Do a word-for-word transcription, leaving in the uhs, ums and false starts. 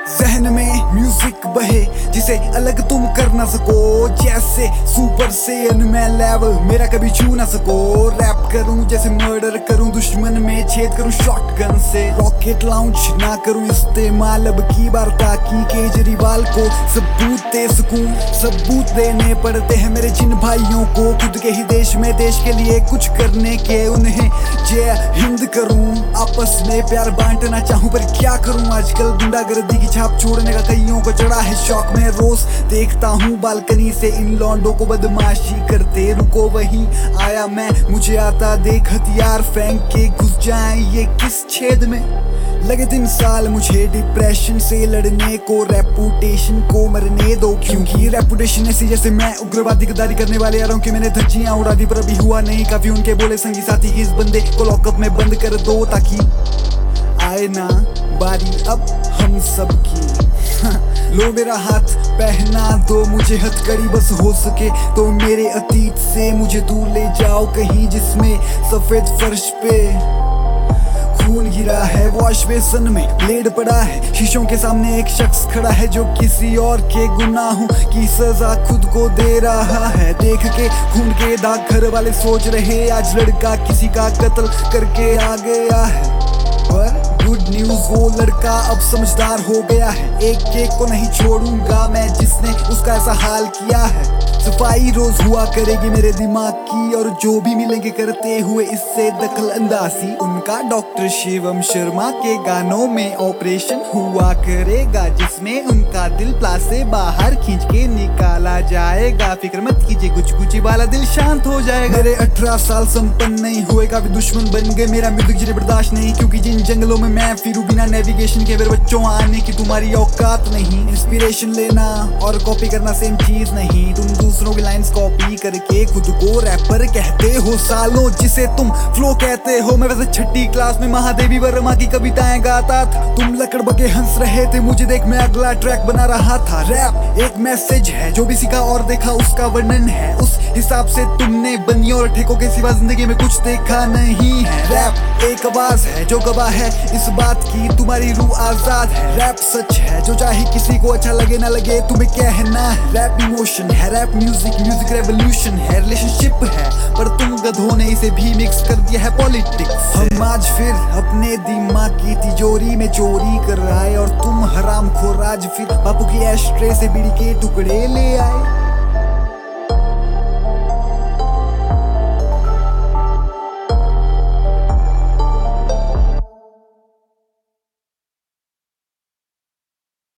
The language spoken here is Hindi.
जहन में म्यूजिक बहे जिसे अलग तुम कर ना सको, जैसे सुपर सेयन मैं लेवल मेरा कभी छू ना सको। रैप करूं जैसे मर्डर करूं, दुश्मन में छेद करूं शॉटगन से। रॉकेट लॉन्च ना करूं इस्तेमाल अब की बार, ताकि केजरीवाल को सबूत दे सकूं। सबूत देने पड़ते हैं मेरे जिन भाइयों को, खुद के ही देश में देश के लिए कुछ करने के, उन्हें जय हिंद करूं। आपस में प्यार बांटना चाहूं पर क्या करूं, आजकल गुंडागर्दी की छाप छोड़ने का कईयों को चढ़ा है शौक। मैं रोज देखता हूँ बालकनी से इन लौंडों को बदमाशी करते, रुको वहीं आया मैं, मुझे आता देख हथियार फेंक के घुस जाए ये किस छेद में। लगे तीन साल मुझे डिप्रेशन से लड़ने को, रेपुटेशन को मरने दो, क्योंकि रेपुटेशन ऐसी जैसे मैं उग्रवादी गद्दारी करने वाले यारों की मैंने धज्जियां उड़ा दी, पर अभी हुआ नहीं काफी। उनके बोले संगी साथी इस बंदे को लॉकअप में बंद कर दो, ताकि आए ना बारी अब हम सबकी। लो मेरा हाथ पहना दो मुझे हथकड़ी, बस हो सके तो मेरे अतीत से मुझे दूर ले जाओ कहीं जिसमें सफेद फर्श पे खून गिरा है। वॉश बेसन में ब्लेड पड़ा है, शीशों के सामने एक शख्स खड़ा है जो किसी और के गुनाहों की सजा खुद को दे रहा है। देख के खून के दाग घर वाले सोच रहे आज लड़का किसी का कत्ल करके आ गया है, पर गुड न्यूज वो लड़का अब समझदार हो गया है। एक एक को नहीं छोड़ूंगा मैं जिसने उसका ऐसा हाल किया है। सफाई रोज हुआ करेगी मेरे दिमाग की, और जो भी मिलेंगे करते हुए इससे दखल अंदाजी, उनका डॉक्टर शिवम शर्मा के गानों में ऑपरेशन हुआ करेगा, जिसमें उनका दिल प्लास से बाहर खींच के निकाला जाएगा। फिक्र मत कीजिए कुछ कुछ वाला दिल शांत हो जाएगा। मेरे अठारह साल संपन्न नहीं हुए, काफी दुश्मन बन गए, मेरा म्यूजिक जिन्हें बर्दाश्त नहीं, क्योंकि जिन जंगलों में मैं फिरूं बिना नेविगेशन के, मेरे बच्चों आने की तुम्हारी औकात नहीं। इंस्पिरेशन लेना और कॉपी करना सेम चीज नहीं, तुम दूसरों की लाइंस कॉपी करके खुद को रैपर कहते हो। सालों जिसे तुम फ्लो कहते हो, मैं वैसे छठी क्लास में महादेवी वर्मा की कविताएं गाता था, तुम लकड़ बगे हंस रहे थे मुझे देख, मैं अगला ट्रैक बना रहा था। रैप एक मैसेज है, जो भी सीखा और देखा उसका वर्णन है, उस हिसाब से तुमने बनियों और ठेकों के सिवा जिंदगी में कुछ देखा नहीं है। रैप एक आवाज है जो गवाह है इस बात की तुम्हारी रूह आजाद है। रैप सच है जो चाहे किसी को अच्छा लगे ना लगे तुम्हें कहना है। रैप इमोशन है, रैप म्यूजिक म्यूजिक रेवोल्यूशन है, रिलेशनशिप है, पर तुम गधों ने इसे भी मिक्स कर दिया है पॉलिटिक्स। हम आज फिर अपने दिमाग की तिजोरी में चोरी कर आए, और तुम हरामखोर आज फिर बापू की एस्ट्रे से बीड़ी के टुकड़े ले आए।